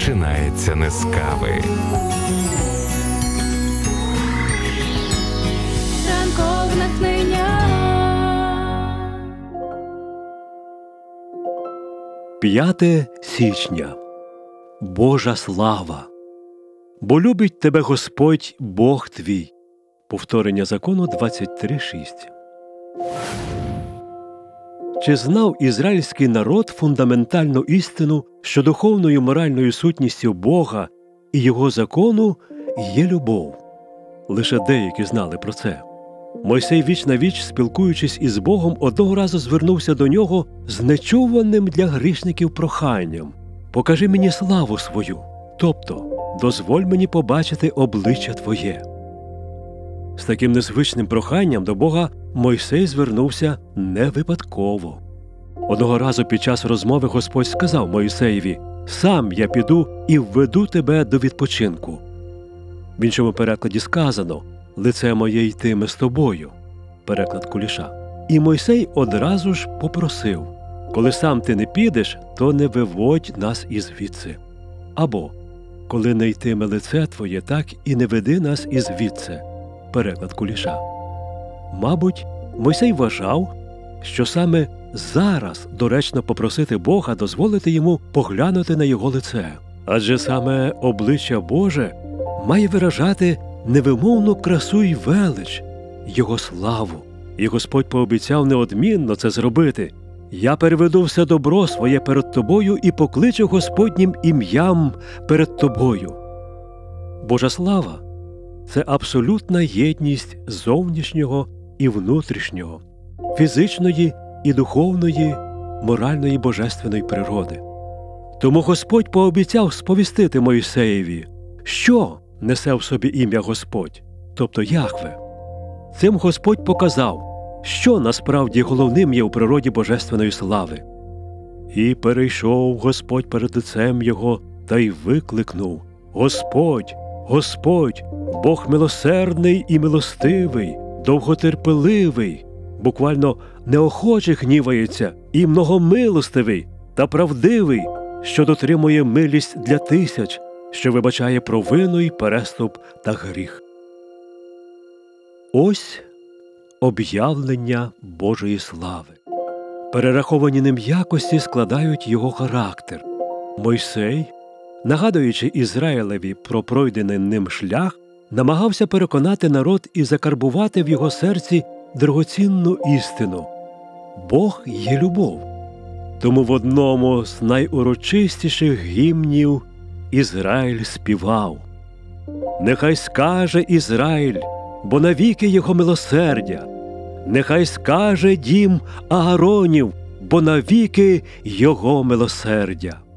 починається не з кави. Ранкове натхнення. 5 січня. Божа слава! Бо любить тебе Господь, Бог твій. Повторення закону 23:6. Чи знав ізраїльський народ фундаментальну істину, що духовною і моральною сутністю Бога і Його закону є любов? Лише деякі знали про це. Мойсей віч на віч, спілкуючись із Богом, одного разу звернувся до нього з нечуваним для грішників проханням: «Покажи мені славу свою, тобто дозволь мені побачити обличчя Твоє». З таким незвичним проханням до Бога Мойсей звернувся не випадково. Одного разу під час розмови Господь сказав Мойсеєві: «Сам я піду і введу тебе до відпочинку». В іншому перекладі сказано: «Лице моє йтиме з тобою» – переклад Куліша. І Мойсей одразу ж попросив: «Коли сам ти не підеш, то не виводь нас ізвідси». Або «Коли не йтиме лице твоє, так і не веди нас ізвідси» – переклад Куліша. Мабуть, Мойсей вважав, що саме зараз доречно попросити Бога дозволити йому поглянути на його лице. Адже саме обличчя Боже має виражати невимовну красу й велич, Його славу. І Господь пообіцяв неодмінно це зробити: «Я переведу все добро своє перед тобою і покличу Господнім ім'ям перед тобою». Божа слава – це абсолютна єдність зовнішнього і внутрішнього, фізичної і духовної, моральної божественної природи. Тому Господь пообіцяв сповістити Мойсеєві, що несе в собі ім'я Господь, тобто Яхве. Цим Господь показав, що насправді головним є у природі божественної слави. «І перейшов Господь перед лицем його та й викликнув: Господь, Господь, Бог милосердний і милостивий, довготерпеливий, буквально неохоче гнівається, і многомилостивий та правдивий, що дотримує милість для тисяч, що вибачає провину й переступ та гріх». Ось об'явлення Божої слави. Перераховані ним якості складають його характер. Мойсей, нагадуючи Ізраїлеві про пройдений ним шлях, намагався переконати народ і закарбувати в його серці дорогоцінну істину: Бог є любов. Тому в одному з найурочистіших гімнів Ізраїль співав: «Нехай скаже Ізраїль, бо навіки його милосердя, нехай скаже дім Ааронів, бо навіки його милосердя».